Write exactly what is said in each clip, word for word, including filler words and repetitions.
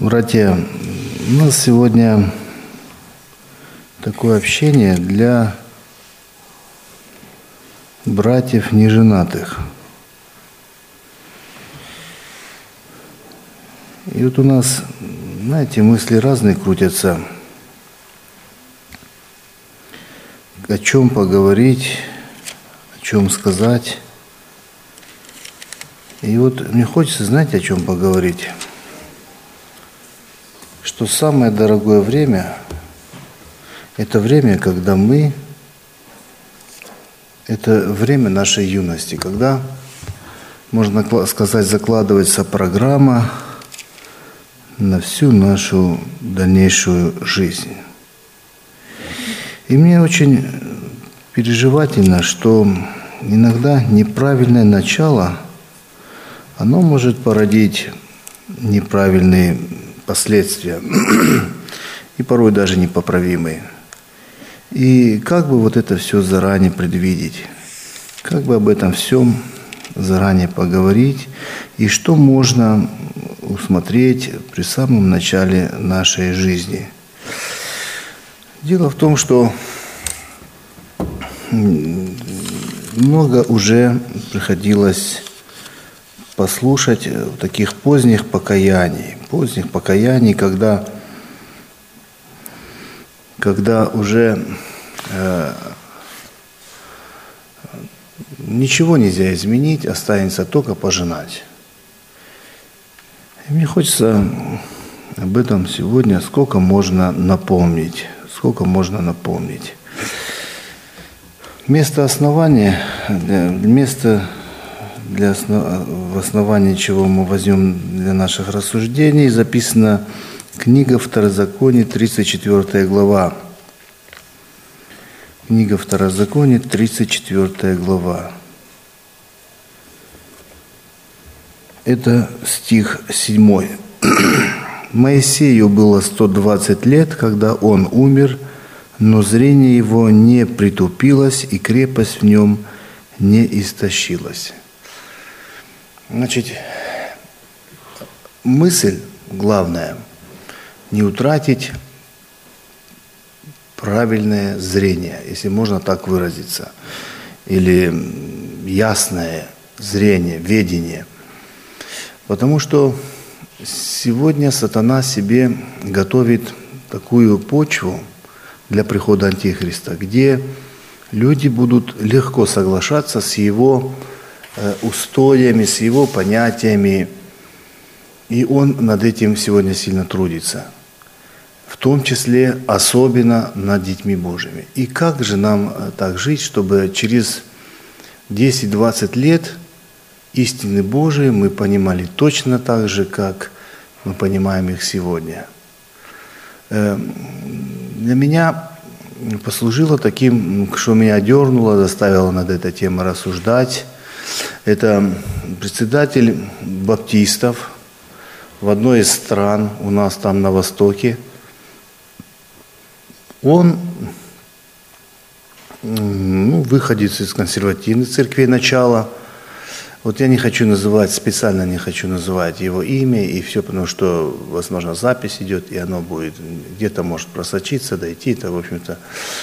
Братья, у нас сегодня такое общение для братьев неженатых. И вот у нас, знаете, мысли разные крутятся. О чем поговорить, о чем сказать. И вот мне хочется, знаете, о чем поговорить? Что самое дорогое время – это время, когда мы, это время нашей юности, когда, можно сказать, закладывается программа на всю нашу дальнейшую жизнь. И мне очень переживательно, что иногда неправильное начало, оно может породить неправильные последствия, и порой даже непоправимые. И как бы вот это все заранее предвидеть, как бы об этом всем заранее поговорить, и что можно усмотреть при самом начале нашей жизни. Дело в том, что много уже приходилось послушать таких поздних покаяний, поздних покаяний, когда, когда уже э, ничего нельзя изменить, останется только пожинать. И мне хочется об этом сегодня сколько можно напомнить, сколько можно напомнить. Место основания, место для основ... в основании чего мы возьмем для наших рассуждений, записана книга Второзакония, тридцать четвёртая глава. Книга Второзакония, тридцать четвёртая глава. Это стих седьмой. «Моисею было сто двадцать лет, когда он умер, но зрение его не притупилось, и крепость в нем не истощилась». Значит, мысль главная – не утратить правильное зрение, если можно так выразиться, или ясное зрение, ведение. Потому что сегодня сатана себе готовит такую почву для прихода Антихриста, где люди будут легко соглашаться с его устоями, с его понятиями. И он над этим сегодня сильно трудится. В том числе особенно над детьми Божьими. И как же нам так жить, чтобы через десять-двадцать лет истины Божии мы понимали точно так же, как мы понимаем их сегодня? Для меня послужило таким, что меня дернуло, заставило над этой темой рассуждать. Это председатель баптистов в одной из стран, у нас там на Востоке. Он ну, выходец из консервативной церкви начала. Вот я не хочу называть, специально не хочу называть его имя и все, потому что, возможно, запись идет, и оно будет где-то может просочиться, дойти, то, в общем-то.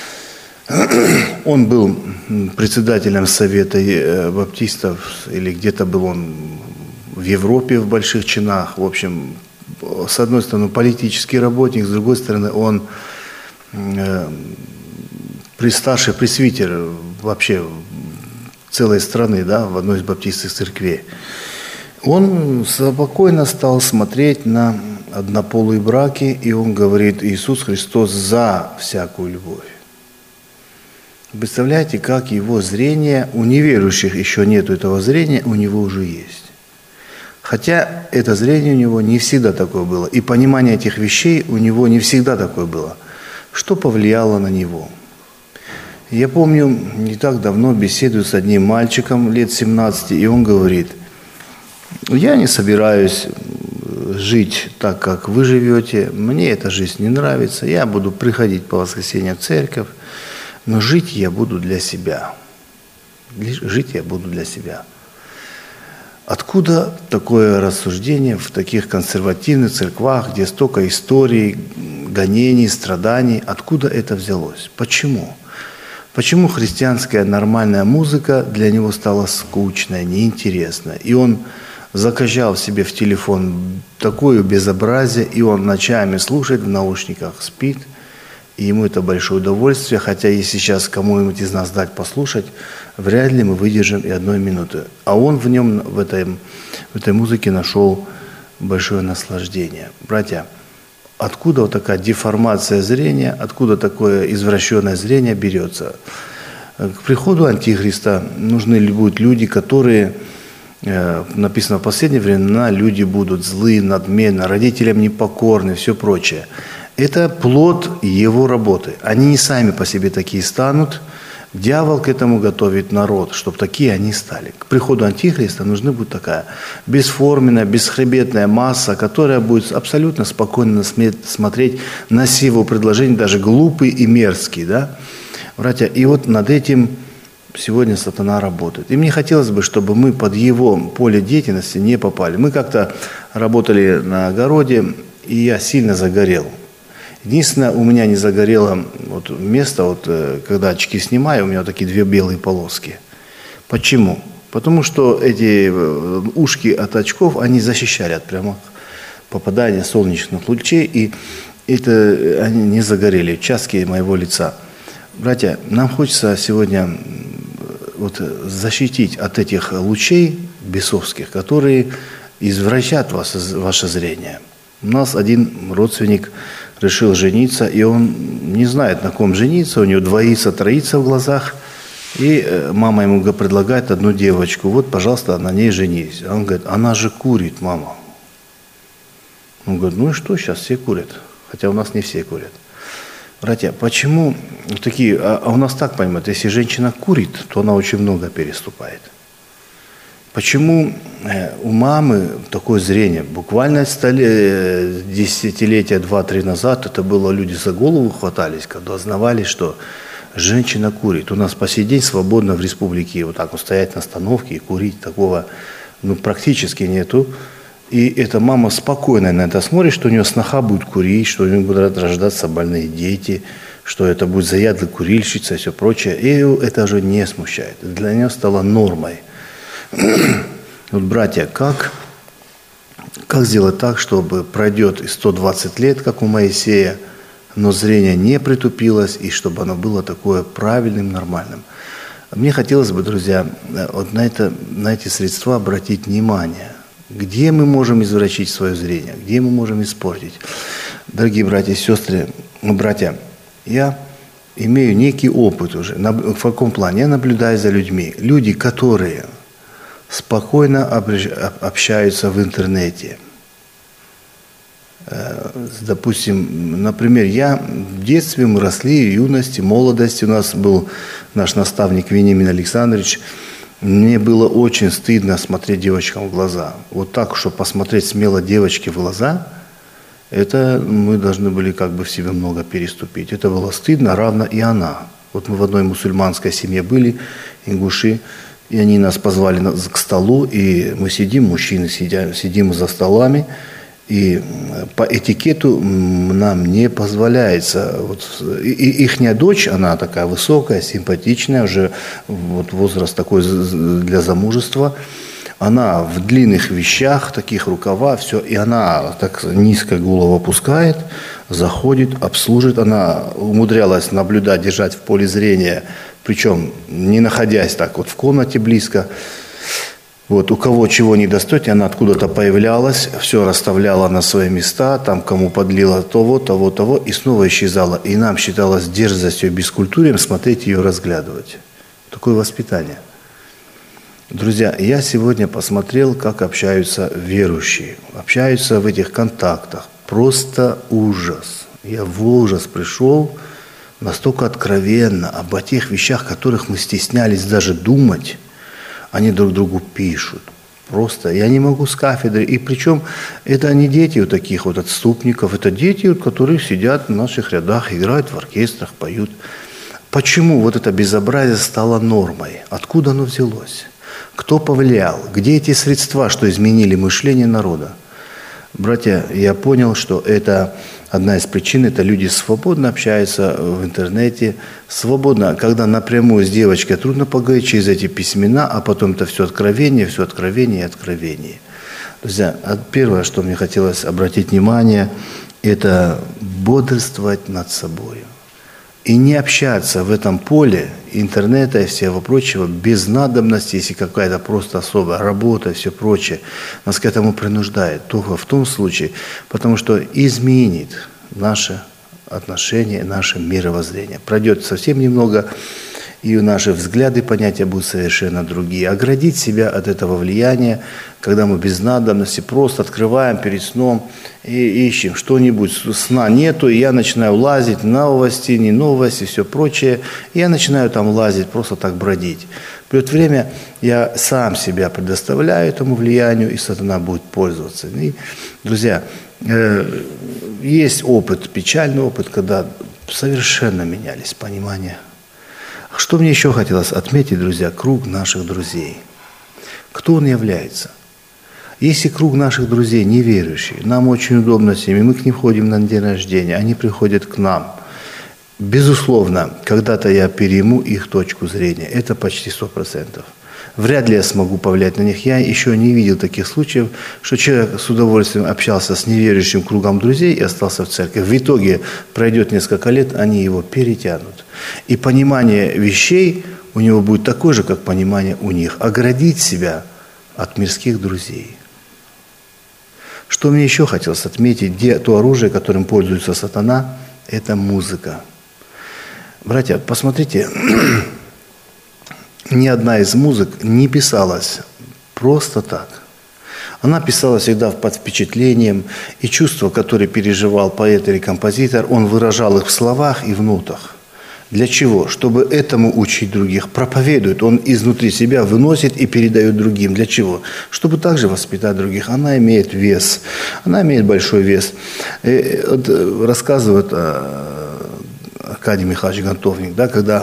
Он был председателем Совета баптистов, или где-то был он в Европе в больших чинах. В общем, с одной стороны, политический работник, с другой стороны, он э, старший пресвитер вообще целой страны, да, в одной из баптистских церквей. Он спокойно стал смотреть на однополые браки, и он говорит: Иисус Христос за всякую любовь. Представляете, как его зрение, у неверующих еще нет этого зрения, у него уже есть. Хотя это зрение у него не всегда такое было, и понимание этих вещей у него не всегда такое было. Что повлияло на него? Я помню, не так давно беседую с одним мальчиком лет семнадцати, и он говорит: я не собираюсь жить так, как вы живете, мне эта жизнь не нравится, я буду приходить по воскресеньям в церковь, но жить я буду для себя. Жить я буду для себя. Откуда такое рассуждение в таких консервативных церквах, где столько историй, гонений, страданий? Откуда это взялось? Почему? Почему христианская нормальная музыка для него стала скучной, неинтересной? И он закачал себе в телефон такое безобразие, и он ночами слушает в наушниках, спит, и ему это большое удовольствие. Хотя если сейчас кому-нибудь из нас дать послушать, вряд ли мы выдержим и одной минуты. А он в нем, в этой, в этой музыке нашел большое наслаждение. Братья, откуда вот такая деформация зрения, откуда такое извращенное зрение берется? К приходу Антихриста нужны будут люди, которые, написано в последние времена, люди будут злые, надменны, родителям непокорны, все прочее. Это плод его работы. Они не сами по себе такие станут. Дьявол к этому готовит народ, чтобы такие они стали. К приходу Антихриста нужна будет такая бесформенная, бесхребетная масса, которая будет абсолютно спокойно смотреть на все его предложения, даже глупые и мерзкие. Да? Братья, и вот над этим сегодня сатана работает. И мне хотелось бы, чтобы мы под его поле деятельности не попали. Мы как-то работали на огороде, и я сильно загорел. Единственное, у меня не загорело вот место, вот, когда очки снимаю, у меня вот такие две белые полоски. Почему? Потому что эти ушки от очков, они защищали от прямых попадания солнечных лучей, и это они не загорели, участки моего лица. Братья, нам хочется сегодня вот защитить от этих лучей бесовских, которые извращают вас, ваше зрение. У нас один родственник решил жениться, и он не знает, на ком жениться, у него двоится, троится в глазах, и мама ему предлагает одну девочку, вот, пожалуйста, на ней женись. А он говорит, она же курит, мама. Он говорит, ну и что, сейчас все курят, хотя у нас не все курят. Братья, почему такие, а у нас так понимают, если женщина курит, то она очень много переступает. Почему у мамы такое зрение? Буквально столе, десятилетия два-три назад это было, люди за голову хватались, когда узнавали, что женщина курит. У нас по сей день свободно в республике вот так вот стоять на остановке и курить, такого ну, практически нету. И эта мама спокойно на это смотрит, что у нее сноха будет курить, что у нее будут рождаться больные дети, что это будет заядлый курильщица и все прочее. И это уже не смущает. Для нее стало нормой. Вот, братья, как, как сделать так, чтобы пройдет и сто двадцать лет, как у Моисея, но зрение не притупилось, и чтобы оно было такое правильным, нормальным? Мне хотелось бы, друзья, вот на, это, на эти средства обратить внимание. Где мы можем извращить свое зрение? Где мы можем испортить? Дорогие братья и сестры, братья, я имею некий опыт уже. В каком плане? Я наблюдаю за людьми. Люди, которые спокойно общаются в интернете. Допустим, например, я в детстве, мы росли, в юности, молодости. У нас был наш наставник Вениамин Александрович. Мне было очень стыдно смотреть девочкам в глаза. Вот так, чтобы посмотреть смело девочке в глаза, это мы должны были как бы в себе много переступить. Это было стыдно, равно и она. Вот мы в одной мусульманской семье были, ингуши, и они нас позвали к столу, и мы сидим, мужчины сидят, сидим за столами, и по этикету нам не позволяется. Вот, и, и ихняя дочь, она такая высокая, симпатичная, уже вот возраст такой для замужества, она в длинных вещах, таких рукава, все, и она так низко голову опускает, заходит, обслуживает. Она умудрялась наблюдать, держать в поле зрения, причем не находясь так вот в комнате близко. Вот, у кого чего не достать, она откуда-то появлялась, все расставляла на свои места, там кому подлила того, того, того, и снова исчезала. И нам считалось дерзостью и бескультурием смотреть ее, разглядывать. Такое воспитание. Друзья, я сегодня посмотрел, как общаются верующие. Общаются в этих контактах. Просто ужас. Я в ужас пришел настолько откровенно об тех вещах, которых мы стеснялись даже думать. Они друг другу пишут. Просто я не могу с кафедры. И причем это не дети вот таких вот отступников. Это дети, которые сидят в наших рядах, играют в оркестрах, поют. Почему вот это безобразие стало нормой? Откуда оно взялось? Кто повлиял? Где эти средства, что изменили мышление народа? Братья, я понял, что это одна из причин, это люди свободно общаются в интернете, свободно, когда напрямую с девочкой трудно поговорить через эти письмена, а потом это все откровение, все откровение и откровение. Друзья, первое, что мне хотелось обратить внимание, это бодрствовать над собой. И не общаться в этом поле интернета и всего прочего без надобности, если какая-то просто особая работа и все прочее, нас к этому принуждает. Только в том случае, потому что изменит наше отношение, наше мировоззрение. Пройдет совсем немного, и наши взгляды, понятия будут совершенно другие. Оградить себя от этого влияния, когда мы без надобности просто открываем перед сном и ищем что-нибудь, сна нету, и я начинаю лазить, новости, не новости, все прочее, и я начинаю там лазить, просто так бродить. Придет время, я сам себя предоставляю этому влиянию, и сатана будет пользоваться. И, друзья, э, есть опыт, печальный опыт, когда совершенно менялись понимания. Что мне еще хотелось отметить, друзья, круг наших друзей. Кто он является? Если круг наших друзей неверующий, нам очень удобно с ними, мы к ним ходим на день рождения, они приходят к нам. Безусловно, когда-то я перейму их точку зрения, это почти сто процентов. Вряд ли я смогу повлиять на них. Я еще не видел таких случаев, что человек с удовольствием общался с неверующим кругом друзей и остался в церкви. В итоге пройдет несколько лет, они его перетянут. И понимание вещей у него будет такое же, как понимание у них. Оградить себя от мирских друзей. Что мне еще хотелось отметить, где то оружие, которым пользуется сатана, это музыка. Братья, посмотрите, ни одна из музык не писалась просто так. Она писалась всегда под впечатлением, и чувства, которые переживал поэт или композитор, он выражал их в словах и в нотах. Для чего? Чтобы этому учить других. Проповедует, он изнутри себя выносит и передает другим. Для чего? Чтобы также воспитать других. Она имеет вес. Она имеет большой вес. И вот рассказывает Аркадий Михайлович Гонтовник, да, когда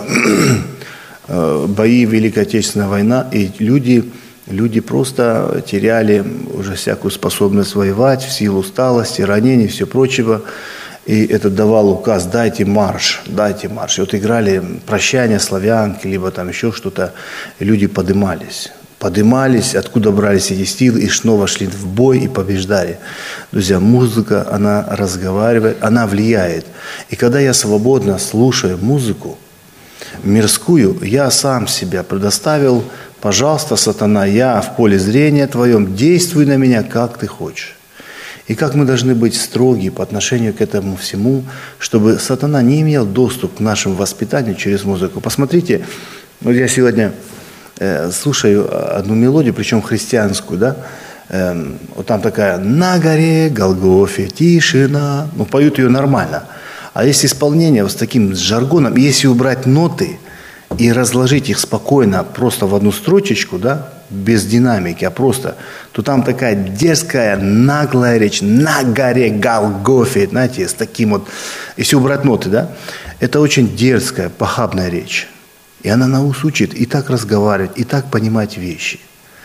бои, Великая Отечественная война, и люди, люди просто теряли уже всякую способность воевать в силу усталости, ранений и все прочего. И это давал указ: дайте марш, дайте марш. И вот играли прощание славянки, либо там еще что-то, и люди подымались. Подымались, откуда брались эти силы, и снова шли в бой и побеждали. Друзья, музыка, она разговаривает, она влияет. И когда я свободно слушаю музыку мирскую, я сам себя предоставил: пожалуйста, сатана, я в поле зрения твоем, действуй на меня, как ты хочешь. И как мы должны быть строги по отношению к этому всему, чтобы сатана не имел доступ к нашему воспитанию через музыку. Посмотрите, вот я сегодня э, слушаю одну мелодию, причем христианскую, да, э, вот там такая: «На горе Голгофе тишина». Ну, поют ее нормально. А если исполнение вот с таким жаргоном, если убрать ноты и разложить их спокойно просто в одну строчечку, да, без динамики, а просто, то там такая дерзкая, наглая речь: «На горе Голгофе», знаете, с таким вот, если убрать ноты, да, это очень дерзкая, похабная речь. И она нас учит и так разговаривать, и так понимать вещи.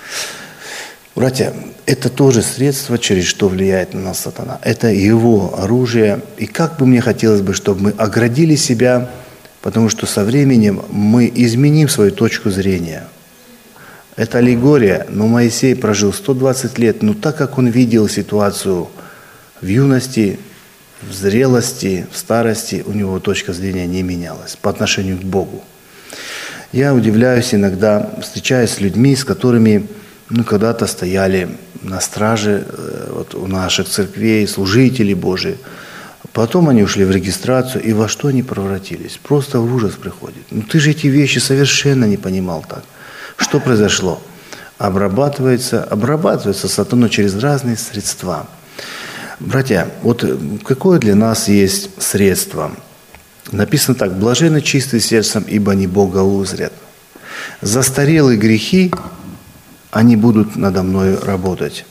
Братья, это тоже средство, через что влияет на нас сатана. Это его оружие. И как бы мне хотелось бы, чтобы мы оградили себя, потому что со временем мы изменим свою точку зрения. Это аллегория, но Моисей прожил сто двадцать лет, но так как он видел ситуацию в юности, в зрелости, в старости, у него точка зрения не менялась по отношению к Богу. Я удивляюсь иногда, встречаясь с людьми, с которыми ну, когда-то стояли на страже вот, у наших церквей, служители Божии. Потом они ушли в регистрацию, и во что они превратились? Просто в ужас приходит. Ну ты же эти вещи совершенно не понимал так. Что произошло? Обрабатывается, обрабатывается сатаной через разные средства. Братья, вот какое для нас есть средство? Написано так: «Блаженны чистые сердцем, ибо они Бога узрят». Застарелые грехи, они будут надо мной работать.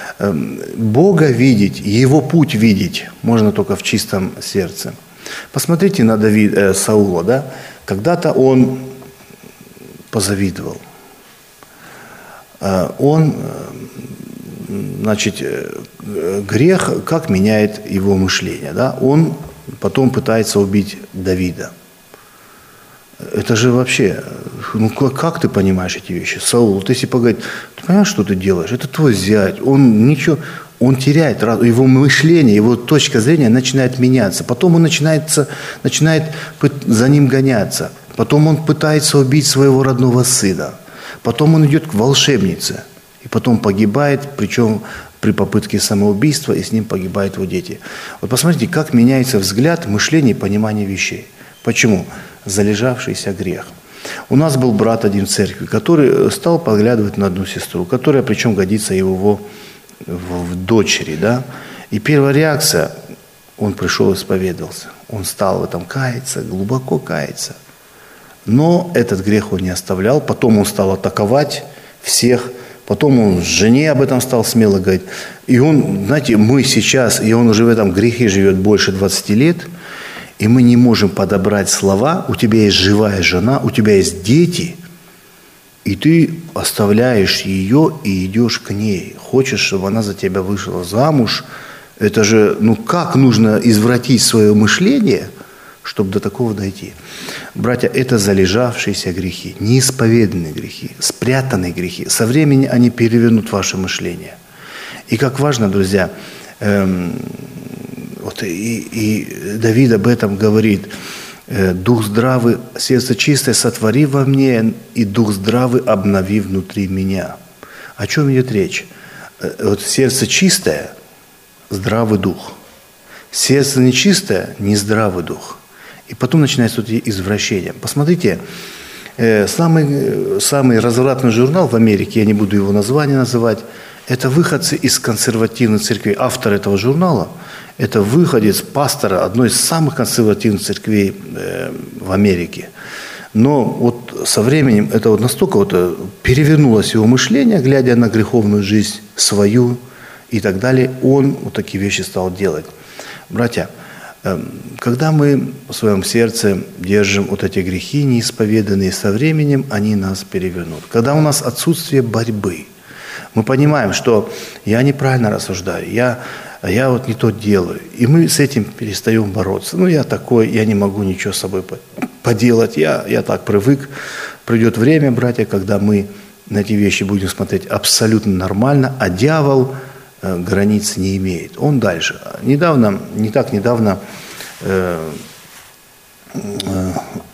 Бога видеть, Его путь видеть можно только в чистом сердце. Посмотрите на Давида, э, Саула, да? Когда-то он позавидовал. он, значит, грех, как меняет его мышление, да? Он потом пытается убить Давида. Это же вообще, ну как ты понимаешь эти вещи? Саул, ты если поговорить, ты понимаешь, что ты делаешь? Это твой зять, он ничего, он теряет, его мышление, его точка зрения начинает меняться. Потом он начинается, начинает за ним гоняться. Потом он пытается убить своего родного сына. Потом он идет к волшебнице. И потом погибает, причем при попытке самоубийства, и с ним погибают его дети. Вот посмотрите, как меняется взгляд, мышление и понимание вещей. Почему? Залежавшийся грех. У нас был брат один в церкви, который стал поглядывать на одну сестру, которая причем годится его в дочери, да. И первая реакция, он пришел и исповедовался. Он стал в этом каяться, глубоко каяться. Но этот грех он не оставлял. Потом он стал атаковать всех. Потом он жене об этом стал смело говорить. И он, знаете, мы сейчас, и он уже в этом грехе живет больше двадцати лет, и мы не можем подобрать слова. У тебя есть живая жена, у тебя есть дети, и ты оставляешь ее и идешь к ней. Хочешь, чтобы она за тебя вышла замуж. Это же, ну как нужно извратить свое мышление, чтобы до такого дойти. Братья, это залежавшиеся грехи, неисповеданные грехи, спрятанные грехи. Со временем они перевернут ваше мышление. И как важно, друзья, эм, вот и, и Давид об этом говорит. Дух здравый, сердце чистое сотвори во мне, и дух здравый обнови внутри меня. О чем идет речь? Вот сердце чистое, здравый дух. Сердце нечистое, нездравый дух. И потом начинается вот извращение. Посмотрите, самый, самый развратный журнал в Америке, я не буду его название называть, это выходцы из консервативной церкви. Автор этого журнала – это выходец пастора одной из самых консервативных церквей э, в Америке. Но вот со временем это вот настолько вот перевернулось его мышление, глядя на греховную жизнь свою и так далее, он вот такие вещи стал делать. Братья, э, когда мы в своем сердце держим вот эти грехи неисповеданные, со временем они нас перевернут. Когда у нас отсутствие борьбы, мы понимаем, что я неправильно рассуждаю, я, я вот не то делаю. И мы с этим перестаем бороться. Ну, я такой, я не могу ничего с собой поделать, я, я так привык. Придет время, братья, когда мы на эти вещи будем смотреть абсолютно нормально, а дьявол э, границ не имеет. Он дальше. Недавно, не так недавно, э, э,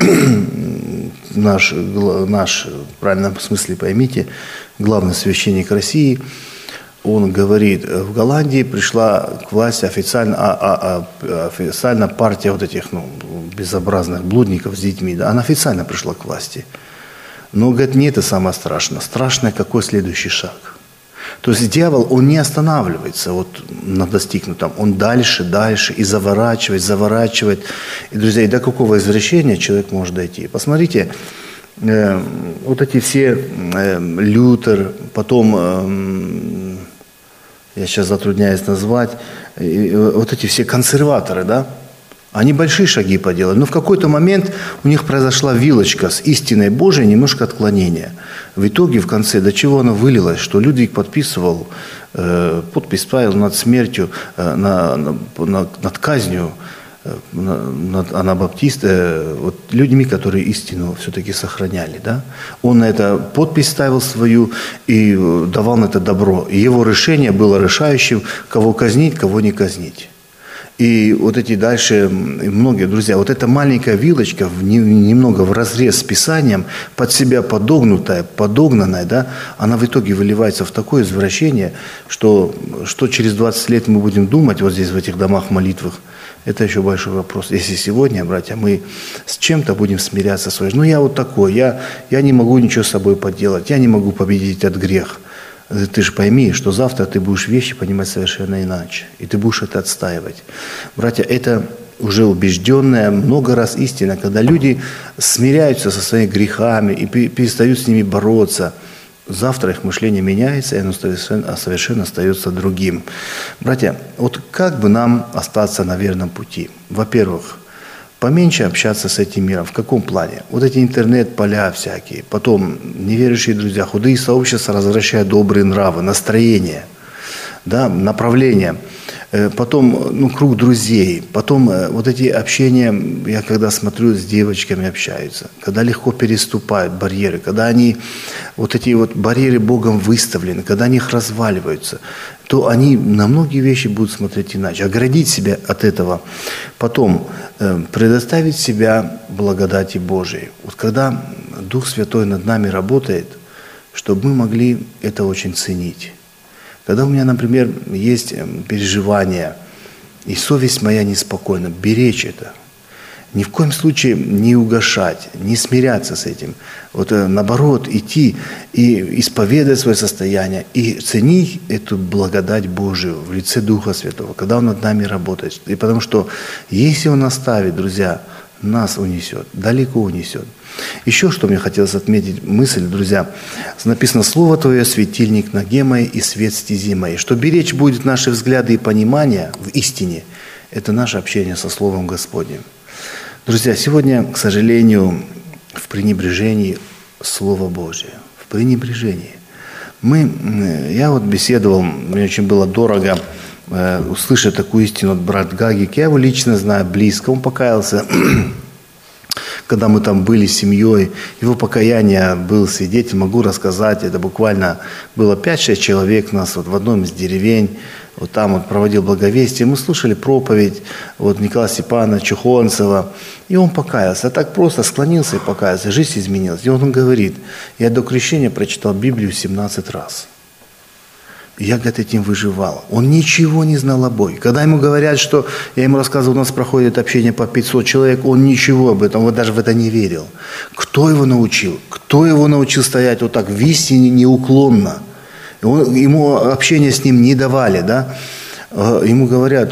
наш, наш, в правильном смысле поймите, главный священник России, он говорит, в Голландии пришла к власти официально, а, а, а, официально партия вот этих ну, безобразных блудников с детьми, да, она официально пришла к власти. Но, говорит, не это самое страшное. Страшное, какой следующий шаг. То есть дьявол, он не останавливается вот на достигнутом. Он дальше, дальше и заворачивает, заворачивает. И, друзья, и до какого извращения человек может дойти. Посмотрите, э, вот эти все э, Лютер, потом, э, я сейчас затрудняюсь назвать, э, вот эти все консерваторы, да, они большие шаги поделали, но в какой-то момент у них произошла вилочка с истиной Божией, немножко отклонение. В итоге, в конце, до чего она вылилась, что Людвиг подписывал, э, подпись ставил над смертью, э, на, на, на, над казнью э, над анабаптистами, э, вот, людьми, которые истину все-таки сохраняли. Да? Он на это подпись ставил свою и давал на это добро. И его решение было решающим, кого казнить, кого не казнить. И вот эти дальше, многие, друзья, вот эта маленькая вилочка, немного в разрез с Писанием, под себя подогнутая, подогнанная, да, она в итоге выливается в такое извращение, что, что через двадцать лет мы будем думать вот здесь, в этих домах молитвах, это еще большой вопрос. Если сегодня, братья, мы с чем-то будем смиряться своей жизнью, ну я вот такой, я, я не могу ничего с собой поделать, я не могу победить этот грех. Ты же пойми, что завтра ты будешь вещи понимать совершенно иначе. И ты будешь это отстаивать. Братья, это уже убежденная много раз истина, когда люди смиряются со своими грехами и перестают с ними бороться. Завтра их мышление меняется, и оно совершенно, совершенно остается другим. Братья, вот как бы нам остаться на верном пути? Во-первых, Поменьше общаться с этим миром. В каком плане? Вот эти интернет-поля всякие. Потом неверующие друзья, худые сообщества развращают добрые нравы, настроение, да, направление. Потом ну, круг друзей. Потом вот эти общения, я когда смотрю, с девочками общаются, когда легко переступают барьеры, когда они, вот эти вот барьеры Богом выставлены, когда они их разваливаются, то они на многие вещи будут смотреть иначе. Оградить себя от этого. Потом э, предоставить себя благодати Божией. Вот когда Дух Святой над нами работает, чтобы мы могли это очень ценить. Когда у меня, например, есть переживания, и совесть моя неспокойна, беречь это. Ни в коем случае не угашать, не смиряться с этим. Вот наоборот, идти и исповедать свое состояние, и ценить эту благодать Божию в лице Духа Святого, когда Он над нами работает. И потому что, если Он оставит, друзья, нас унесет, далеко унесет. Еще что мне хотелось отметить, мысль, друзья, написано: «Слово Твое, светильник ноге моей и свет стези моей». Что беречь будет наши взгляды и понимание в истине, это наше общение со Словом Господним. Друзья, сегодня, к сожалению, в пренебрежении Слова Божия, в пренебрежении. Мы, я вот беседовал, мне очень было дорого э, услышать такую истину от брата Гагик. Я его лично знаю, близко, он покаялся. Когда мы там были с семьей, его покаяние, был свидетель, могу рассказать, это буквально было пять-шесть человек у нас вот в одном из деревень, вот там вот проводил благовестие, мы слушали проповедь вот Николая Степановича Чухонцева, и он покаялся, так просто склонился и покаялся, жизнь изменилась. И он говорит: я до крещения прочитал Библию семнадцать раз. Я, говорит, этим выживал. Он ничего не знал о Боге. Когда ему говорят, что, я ему рассказывал, у нас проходит общение по пятьсот человек, он ничего об этом, вот даже в это не верил. Кто его научил? Кто его научил стоять вот так в истине неуклонно? Он, ему общение с ним не давали, да? Ему говорят: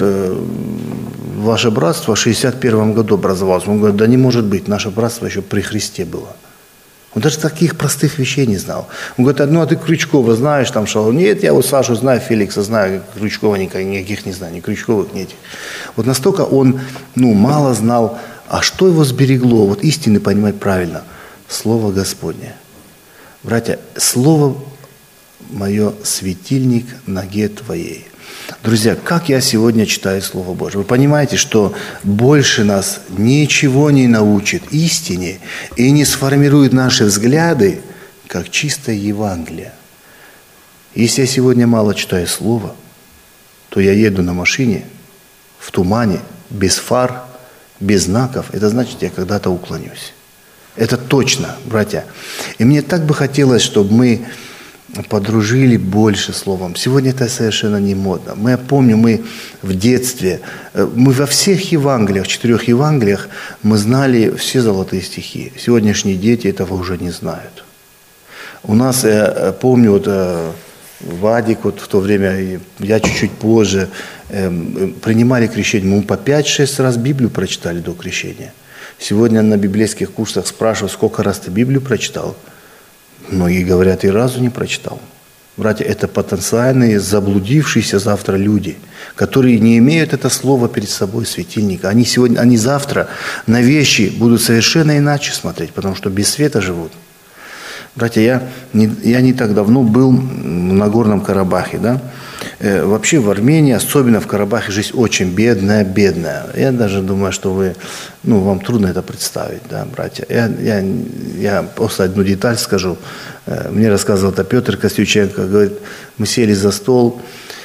ваше братство в шестьдесят первом году образовалось. Он говорит: да не может быть, наше братство еще при Христе было. Он даже таких простых вещей не знал. Он говорит: ну а ты Крючкова знаешь, там что? Нет, я вот Сашу знаю, Феликса знаю, Крючкова никаких не знаю, ни Крючковых, ни этих. Вот настолько он, ну, мало знал, а что его сберегло, вот истины понимать правильно, Слово Господне. Братья, Слово мое светильник ноге твоей. Друзья, как я сегодня читаю Слово Божие? Вы понимаете, что больше нас ничего не научит истине и не сформирует наши взгляды, как чистое Евангелие. Если я сегодня мало читаю Слово, то я еду на машине, в тумане, без фар, без знаков. Это значит, я когда-то уклонюсь. Это точно, братья. И мне так бы хотелось, чтобы мы подружили больше Словом. Сегодня это совершенно не модно. Мы, я помню, мы в детстве, мы во всех Евангелиях, четырех Евангелиях, мы знали все золотые стихи. Сегодняшние дети этого уже не знают. У нас, я помню, вот Вадик, вот в то время, я чуть-чуть позже, принимали крещение. Мы по пять-шесть раз Библию прочитали до крещения. Сегодня на библейских курсах спрашивают: сколько раз ты Библию прочитал? Многие говорят: и разу не прочитал. Братья, это потенциальные заблудившиеся завтра люди, которые не имеют это слово перед собой, светильника. Они сегодня, они завтра на вещи будут совершенно иначе смотреть, потому что без света живут. Братья, я не, я не так давно был в Нагорном Карабахе, да? Э, вообще в Армении, особенно в Карабахе, жизнь очень бедная, бедная. Я даже думаю, что вы, ну, вам трудно это представить, да, братья. Я, я, я просто одну деталь скажу. Э, мне рассказывал это Петр Костюченко, говорит: мы сели за стол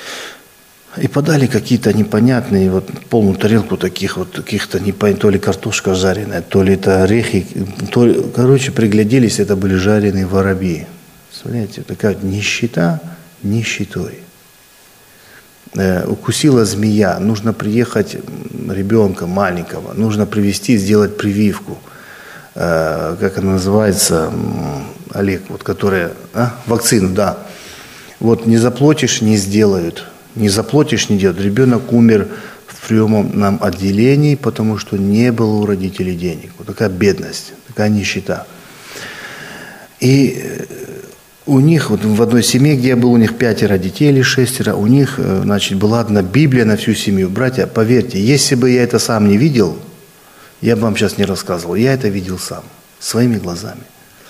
и подали какие-то непонятные, вот полную тарелку таких вот, каких-то непонятных, то ли картошка жареная, то ли это орехи, то ли, короче, пригляделись, это были жареные воробьи. Смотрите, такая вот нищета нищетой. Э, укусила змея, нужно приехать ребенка маленького, нужно привезти, сделать прививку. Э, как она называется, Олег, вот которая, а? Вакцину, да. Вот не заплатишь, не сделают. Не заплатишь, не делают. Ребенок умер в приемном отделении, потому что не было у родителей денег. Вот такая бедность, такая нищета. И у них, вот в одной семье, где я был, у них пятеро детей или шестеро, у них, значит, была одна Библия на всю семью. Братья, поверьте, если бы я это сам не видел, Я бы вам сейчас не рассказывал. Я это видел сам, своими глазами.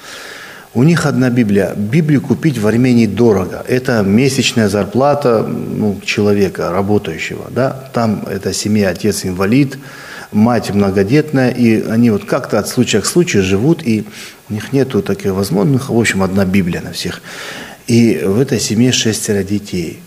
У них одна Библия. Библию купить в Армении дорого. Это месячная зарплата ну, человека, работающего. Да? Там эта семья, отец инвалид, мать многодетная, и они вот как-то от случая к случаю живут, и у них нету такой возможности. В общем, одна Библия на всех. И в этой семье шестеро детей.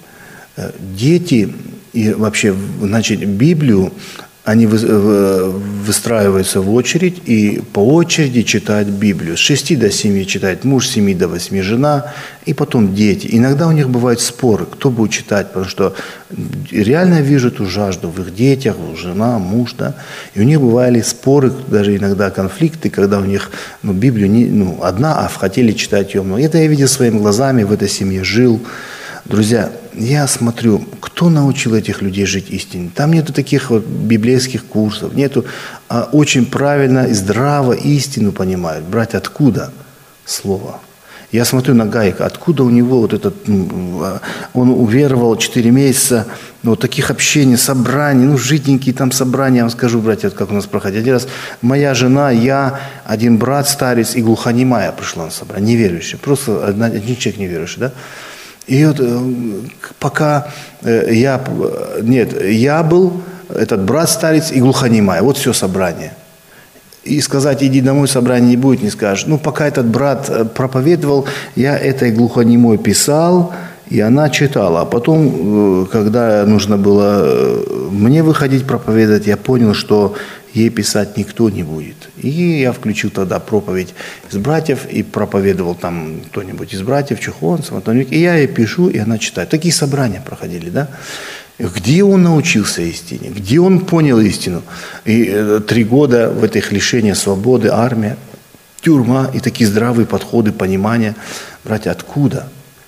Дети, и вообще, значит, Библию, они выстраиваются в очередь и по очереди читают Библию. С шести до семи читает муж, с семи до восьми жена, и потом дети. Иногда у них бывают споры, кто будет читать, потому что реально я вижу эту жажду в их детях, жена, муж, да. И у них бывали споры, даже иногда конфликты, когда у них ну, Библию не, ну, одна, а хотели читать ее много. Это я видел своими глазами, в этой семье жил. Друзья, я смотрю, кто научил этих людей жить истине. Там нету таких вот библейских курсов, нету, а очень правильно и здраво истину понимают. Брать откуда слово? Я смотрю на Гайка, откуда у него вот этот, он уверовал четыре месяца, вот таких общений, собраний, ну, жиденькие там собрания, я вам скажу, братья, как у нас проходит. Один раз моя жена, я, один брат, старец и глухонемая пришла на собрание, неверующий, просто один человек неверующий, да. И вот пока я, нет, я был, этот брат старец и глухонемая, вот все собрание. И сказать, иди домой, собрание не будет, не скажешь. Ну, пока этот брат проповедовал, я этой глухонемой писал, и она читала. А потом, когда нужно было мне выходить проповедовать, я понял, что ей писать никто не будет. И я включил тогда проповедь из братьев и проповедовал там кто-нибудь из братьев, Чухонцев, Антоник. И я ей пишу, и она читает. Такие собрания проходили, да? Где он научился истине? Где он понял истину? И э, три года в этих лишениях свободы, армия, тюрьма и такие здравые подходы, понимания. Братья, откуда?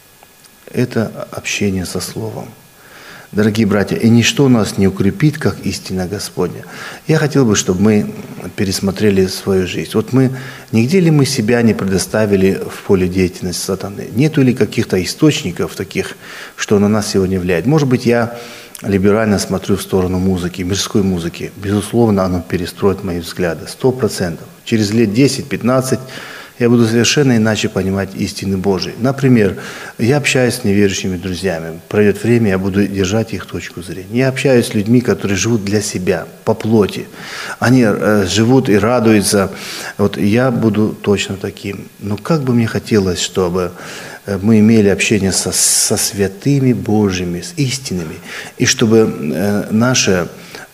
Это общение со Словом. Дорогие братья, и ничто нас не укрепит, как истина Господня. Я хотел бы, чтобы мы пересмотрели свою жизнь. Вот мы, нигде ли мы себя не предоставили в поле деятельности сатаны? Нету ли каких-то источников таких, что на нас сегодня влияет? Может быть, я либерально смотрю в сторону музыки, мирской музыки. Безусловно, оно перестроит мои взгляды. Сто процентов. Через лет десять-пятнадцать я буду совершенно иначе понимать истины Божьи. Например, я общаюсь с неверующими друзьями. Пройдет время, я буду держать их точку зрения. Я общаюсь с людьми, которые живут для себя, по плоти. Они э, живут и радуются. Вот я буду точно таким. Но как бы мне хотелось, чтобы мы имели общение со, со святыми Божьими, с истинными. И чтобы э, наше...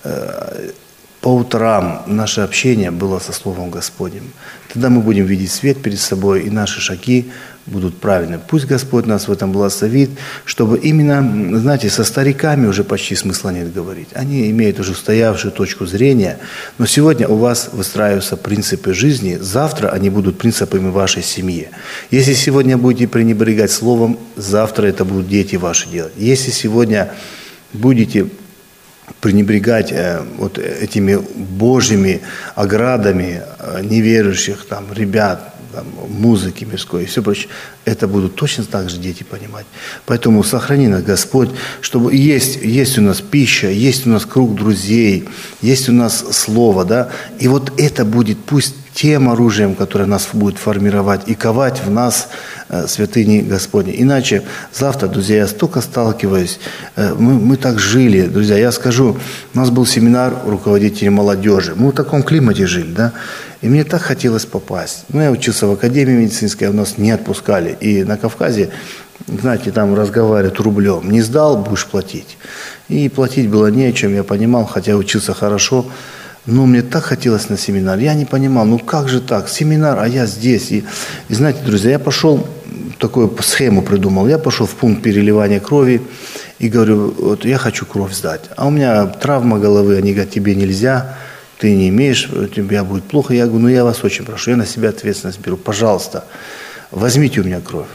Э, по утрам наше общение было со Словом Господним. Тогда мы будем видеть свет перед собой, и наши шаги будут правильны. Пусть Господь нас в этом благословит, чтобы именно, знаете, со стариками уже почти смысла нет говорить. Они имеют уже устоявшую точку зрения, но сегодня у вас выстраиваются принципы жизни, завтра они будут принципами вашей семьи. Если сегодня будете пренебрегать Словом, завтра это будут дети ваши делать. Если сегодня будете пренебрегать э, вот этими Божьими оградами э, неверующих там, ребят, там, музыки мирской и все прочее, это будут точно так же дети понимать. Поэтому сохрани нас, Господь, чтобы есть, есть у нас пища, есть у нас круг друзей, есть у нас слово, да, и вот это будет пусть тем оружием, которое нас будет формировать и ковать в нас э, святыни Господни. Иначе завтра, друзья, я столько сталкиваюсь, э, мы, мы так жили, друзья, я скажу, у нас был семинар руководителей молодежи, мы в таком климате жили, да, и мне так хотелось попасть. Ну, я учился в академии медицинской, а нас не отпускали, и на Кавказе, знаете, там разговаривают рублем, не сдал, будешь платить. И платить было не о чем, я понимал, хотя учился хорошо. Но мне так хотелось на семинар. Я не понимал, ну как же так? Семинар, а я здесь. И, и знаете, друзья, я пошел, такую схему придумал. Я пошел в пункт переливания крови и говорю, вот я хочу кровь сдать. А у меня травма головы, они говорят, тебе нельзя, ты не имеешь, тебе будет плохо. Я говорю, ну я вас очень прошу, я на себя ответственность беру. Пожалуйста, возьмите у меня кровь.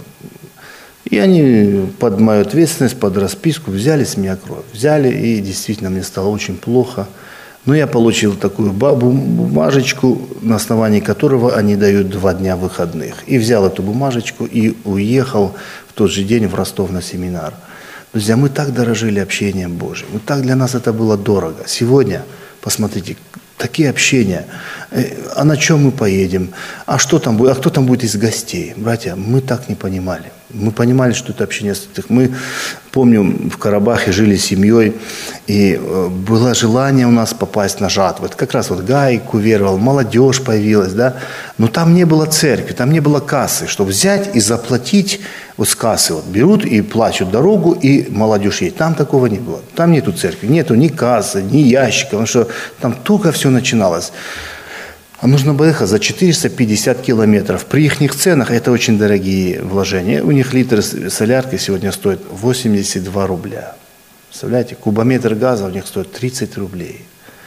И они под мою ответственность, под расписку взяли с меня кровь. Взяли, и действительно мне стало очень плохо. Но я получил такую бумажечку, на основании которого они дают два дня выходных. И взял эту бумажечку и уехал в тот же день в Ростов на семинар. Друзья, мы так дорожили общением Божьим. Мы так для нас это было дорого. Сегодня, посмотрите, такие общения. А на чем мы поедем? А что там будет? А кто там будет из гостей? Братья, мы так не понимали. Мы понимали, что это общение святых. Мы, помню, в Карабахе жили с семьей, и было желание у нас попасть на жатву. Это как раз вот Гайк уверовал, молодежь появилась, да. Но там не было церкви, там не было кассы, чтобы взять и заплатить вот с кассы. Вот берут и плачут дорогу, и молодежь едет. Там такого не было. Там нету церкви, нету ни кассы, ни ящика, потому что там только все начиналось. А нужно было ехать за четыреста пятьдесят километров. При их ценах это очень дорогие вложения. У них литр солярки сегодня стоит восемьдесят два рубля. Представляете, кубометр газа у них стоит тридцать рублей.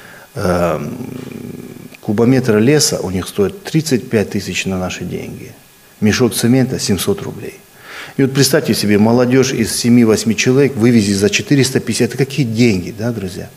Кубометр леса у них стоит тридцать пять тысяч на наши деньги. Мешок цемента семьсот рублей. И вот представьте себе, молодежь из семи-восьми человек вывезет за четыреста пятьдесят. Это какие деньги, да, друзья?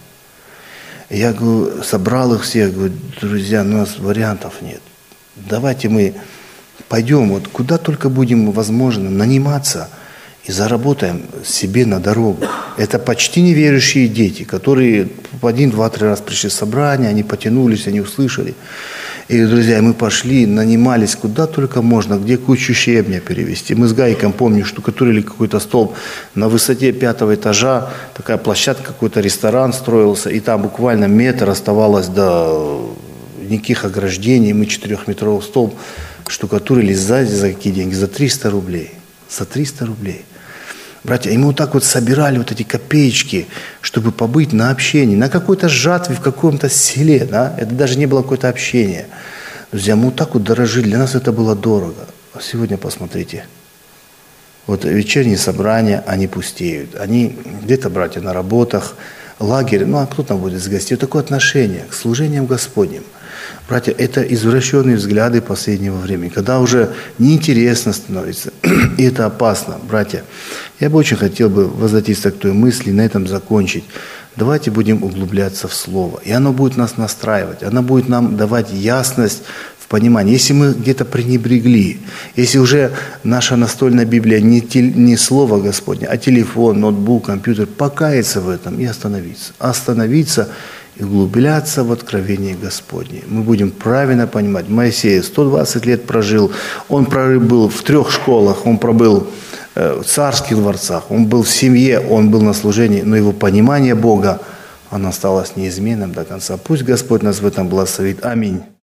Я говорю, собрал их всех, говорю, друзья, у нас вариантов нет. Давайте мы пойдем, вот куда только будем возможно, наниматься и заработаем себе на дорогу. Это почти неверующие дети, которые один, два, три раз пришли в собрание, они потянулись, они услышали. И, друзья, мы пошли, нанимались куда только можно, где кучу щебня перевести. Мы с Гайком, помню, штукатурили какой-то столб на высоте пятого этажа, такая площадка, какой-то ресторан строился, и там буквально метр оставалось до никаких ограждений. Мы четырехметровый столб штукатурили сзади за какие деньги? За триста рублей. За триста рублей. Братья, и мы вот так вот собирали вот эти копеечки, чтобы побыть на общении, на какой-то жатве в каком-то селе, да? Это даже не было какое-то общение. Друзья, мы вот так вот дорожили, для нас это было дорого. А сегодня посмотрите, вот вечерние собрания, они пустеют. Они где-то, братья, на работах, лагерь, ну а кто там будет из гостей? Вот такое отношение к служениям Господним. Братья, это извращенные взгляды последнего времени, когда уже неинтересно становится, и это опасно, братья. Я бы очень хотел бы возвратиться к той мысли, на этом закончить. Давайте будем углубляться в Слово, и оно будет нас настраивать, оно будет нам давать ясность в понимании. Если мы где-то пренебрегли, если уже наша настольная Библия не, тель, не Слово Господне, а телефон, ноутбук, компьютер, покаяться в этом и остановиться. Остановиться и углубляться в откровение Господне. Мы будем правильно понимать. Моисей сто двадцать лет прожил, он пробыл в трех школах, он пробыл в царских дворцах, он был в семье, он был на служении, но его понимание Бога, оно осталось неизменным до конца. Пусть Господь нас в этом благословит. Аминь.